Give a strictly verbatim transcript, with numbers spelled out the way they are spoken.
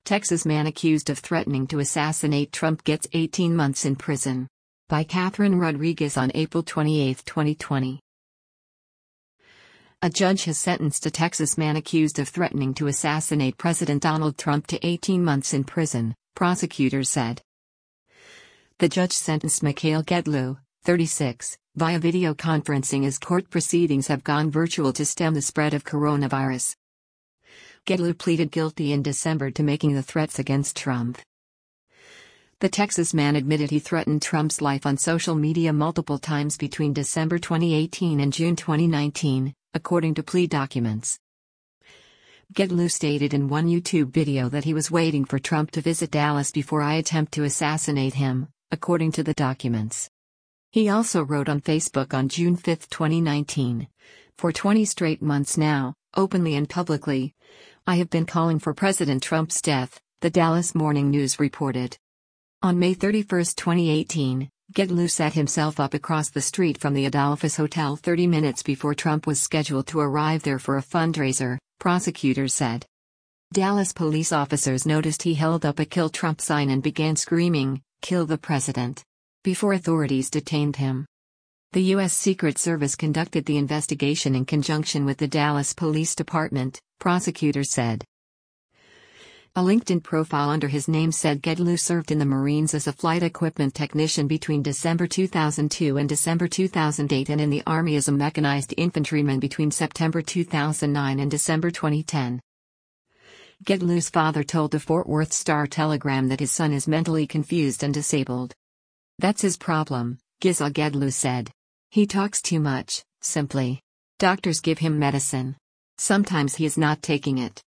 Texas man accused of threatening to assassinate Trump gets eighteen months in prison. By Catherine Rodriguez on April twenty-eighth, twenty twenty. A judge has sentenced a Texas man accused of threatening to assassinate President Donald Trump to eighteen months in prison, prosecutors said. The judge sentenced Mikhail Gedlu, thirty-six, via video conferencing as court proceedings have gone virtual to stem the spread of coronavirus. Gedlu pleaded guilty in December to making the threats against Trump. The Texas man admitted he threatened Trump's life on social media multiple times between December twenty eighteen and June twenty nineteen, according to plea documents. Gedlu stated in one YouTube video that he was waiting for Trump to visit Dallas before I attempt to assassinate him, according to the documents. He also wrote on Facebook on June fifth, twenty nineteen, "For twenty straight months now, openly and publicly, I have been calling for President Trump's death," the Dallas Morning News reported. On May thirty-first, twenty eighteen, Gedlu set himself up across the street from the Adolphus Hotel thirty minutes before Trump was scheduled to arrive there for a fundraiser, prosecutors said. Dallas police officers noticed he held up a "Kill Trump" sign and began screaming, "Kill the president," before authorities detained him. The U S Secret Service conducted the investigation in conjunction with the Dallas Police Department, prosecutors said. A LinkedIn profile under his name said Gedlu served in the Marines as a flight equipment technician between December two thousand two and December two thousand eight and in the Army as a mechanized infantryman between September two thousand nine and December twenty ten. Gedlu's father told the Fort Worth Star-Telegram that his son is mentally confused and disabled. "That's his problem," Giza Gedlu said. "He talks too much, simply. Doctors give him medicine. Sometimes he is not taking it.